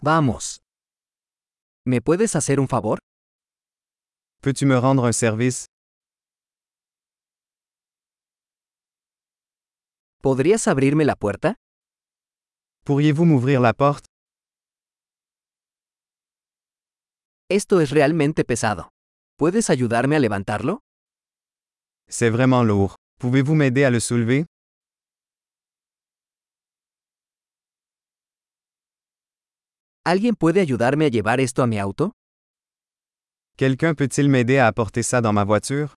Vamos. ¿Me puedes hacer un favor? Peux-tu me rendre un service? ¿Podrías abrirme la puerta? Pourriez-vous m'ouvrir la porte? Esto es realmente pesado. ¿Puedes ayudarme a levantarlo? C'est vraiment lourd. Pouvez-vous m'aider à le soulever? ¿Alguien puede ayudarme a llevar esto a mi auto? Quelqu'un peut-il m'aider à apporter ça dans ma voiture?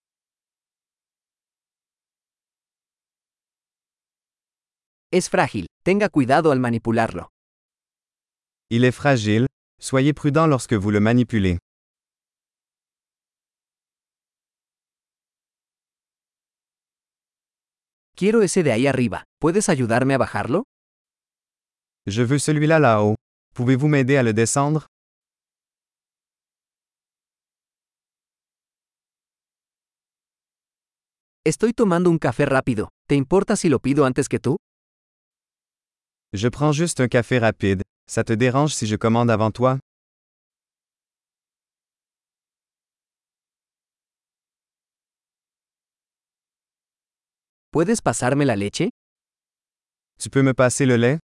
Es frágil. Tenga cuidado al manipularlo. Il est fragile. Soyez prudent lorsque vous le manipulez. Quiero ese de ahí arriba. ¿Puedes ayudarme a bajarlo? Je veux celui-là là-haut. Pouvez-vous m'aider à le descendre? Estoy tomando un café rápido. ¿Te importa si lo pido antes que tú? Je prends juste un café rapide. Ça te dérange si je commande avant toi? ¿Puedes pasarme la leche? Tu peux me passer le lait?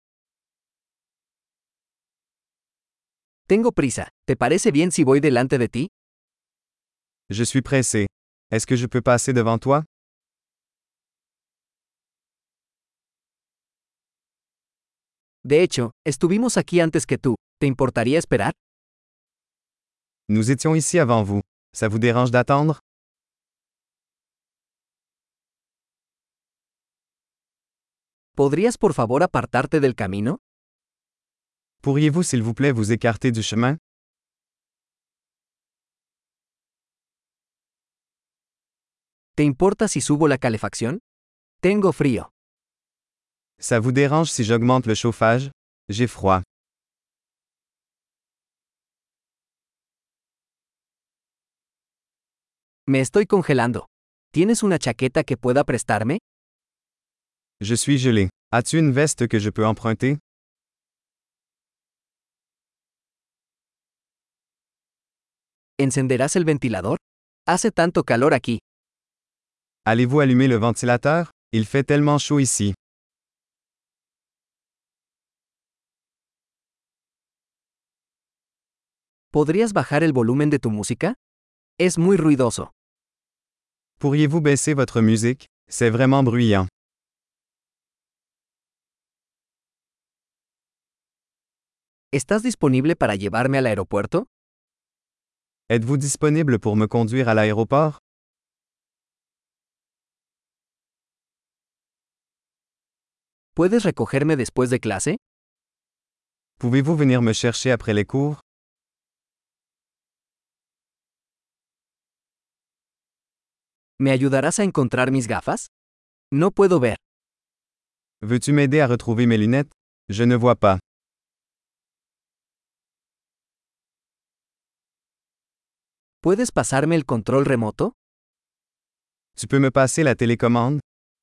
Tengo prisa. ¿Te parece bien si voy delante de ti? Je suis pressé. Est-ce que je peux passer devant toi? De hecho, estuvimos aquí antes que tú. ¿Te importaría esperar? Nous étions ici avant vous. Ça vous dérange d'attendre? ¿Podrías por favor apartarte del camino? Pourriez-vous s'il vous plaît vous écarter du chemin? ¿Te importa si subo la calefacción? Tengo frío. Ça vous dérange si j'augmente le chauffage? J'ai froid. Me estoy congelando. ¿Tienes una chaqueta que pueda prestarme? Je suis gelé. As-tu une veste que je peux emprunter? ¿Encenderás el ventilador? Hace tanto calor aquí. Allez-vous allumer le ventilateur? Il fait tellement chaud ici. ¿Podrías bajar el volumen de tu música? Es muy ruidoso. Pourriez-vous baisser votre musique? C'est vraiment bruyant. ¿Estás disponible para llevarme al aeropuerto? Êtes-vous disponible pour me conduire à l'aéroport? ¿Puedes recogerme después de clase? Pouvez-vous venir me chercher après les cours? ¿Me ayudarás a encontrar mis gafas? No puedo ver. Veux-tu m'aider à retrouver mes lunettes? Je ne vois pas. ¿Puedes pasarme el control remoto? Tu peux me passer la télécommande?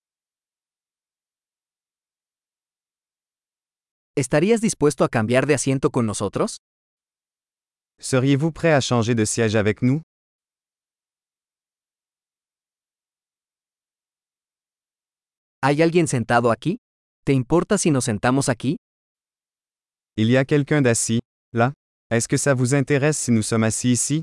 ¿Estarías dispuesto a cambiar de asiento con nosotros? Seriez-vous prêt à changer de siège avec nous? ¿Hay alguien sentado aquí? ¿Te importa si nos sentamos aquí? Il y a quelqu'un d'assis, là? Est-ce que ça vous intéresse si nous sommes assis ici?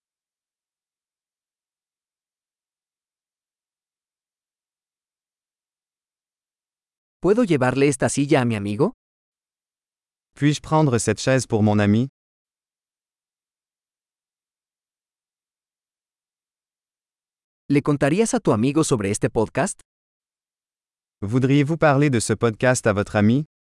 ¿Puedo llevarle esta silla a mi amigo? Puis-je prendre cette chaise pour mon ami? ¿Le contarías a tu amigo sobre este podcast? Voudriez-vous parler de ce podcast à votre ami?